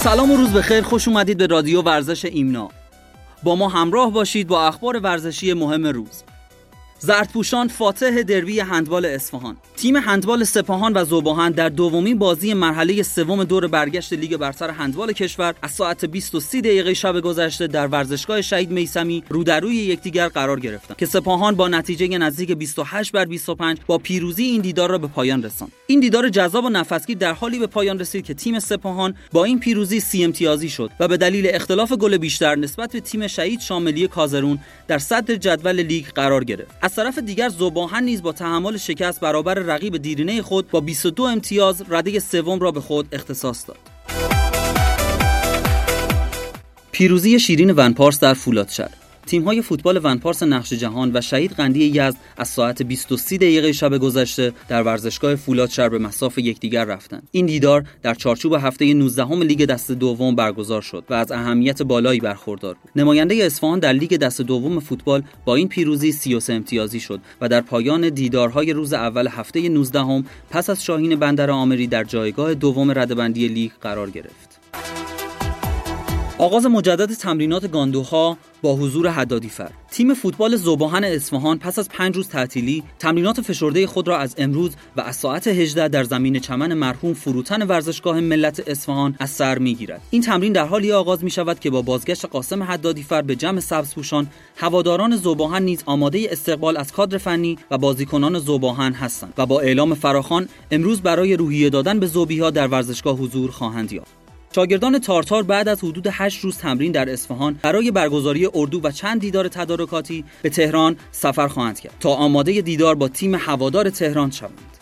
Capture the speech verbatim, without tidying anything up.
سلام و روز بخیر، خوش اومدید به رادیو ورزش ایمنا. با ما همراه باشید با اخبار ورزشی مهم روز. زردپوشان فاتح دربی هندبال اصفهان. تیم هندبال سپاهان و ذوباهن در دومین بازی مرحله سوم دور برگشت لیگ برتر هندبال کشور از ساعت بیست و سه دقیقه شب گذشته در ورزشگاه شهید میثمی رو در روی یکدیگر قرار گرفتند که سپاهان با نتیجه نزدیک بیست و هشت بر بیست و پنج با پیروزی این دیدار را به پایان رساند. این دیدار جذاب و نفسگیر در حالی به پایان رسید که تیم سپاهان با این پیروزی سی امتیازی شد و به دلیل اختلاف گل بیشتر نسبت به تیم شهید شاملی کازرون در صدر جدول لیگ قرار گرفت. از طرف دیگر ذوباهن نیز با تحمل شکست برابر رقیب دیرینه خود با بیست و دو امتیاز رده سوم را به خود اختصاص داد. پیروزی شیرین ونپارس در فولادشهر. تیم‌های فوتبال ونپارس نقش جهان و شهید قندی یزد از ساعت بیست و سه دقیقه شب گذشته در ورزشگاه فولادشهر به مصاف یکدیگر رفتند. این دیدار در چارچوب هفته نوزدهم لیگ دست دوم برگزار شد و از اهمیت بالایی برخوردار بود. نماینده اصفهان در لیگ دست دوم فوتبال با این پیروزی سی و سه امتیازی شد و در پایان دیدارهای روز اول هفته نوزدهم پس از شاهین بندرآمری در جایگاه دوم رده‌بندی لیگ قرار گرفت. آغاز مجدد تمرینات گاندوها با حضور حدادیفر. تیم فوتبال ذوباهن اصفهان پس از پنج روز تعطیلی تمرینات فشرده خود را از امروز و از ساعت هجده در زمین چمن مرحوم فروتن ورزشگاه ملت اصفهان از سر می‌گیرد. این تمرین در حالی آغاز می‌شود که با بازگشت قاسم حدادیفر به جمع سبزپوشان، هواداران ذوباهن نیز آماده استقبال از کادر فنی و بازیکنان ذوباهن هستند و با اعلام فراخوان امروز برای روحیه دادن به ذوبی‌ها در ورزشگاه حضور خواهند یافت. شاگردان تارتار بعد از حدود هشت روز تمرین در اصفهان برای برگزاری اردو و چند دیدار تدارکاتی به تهران سفر خواهند کرد تا آماده دیدار با تیم هوادار تهران شوند.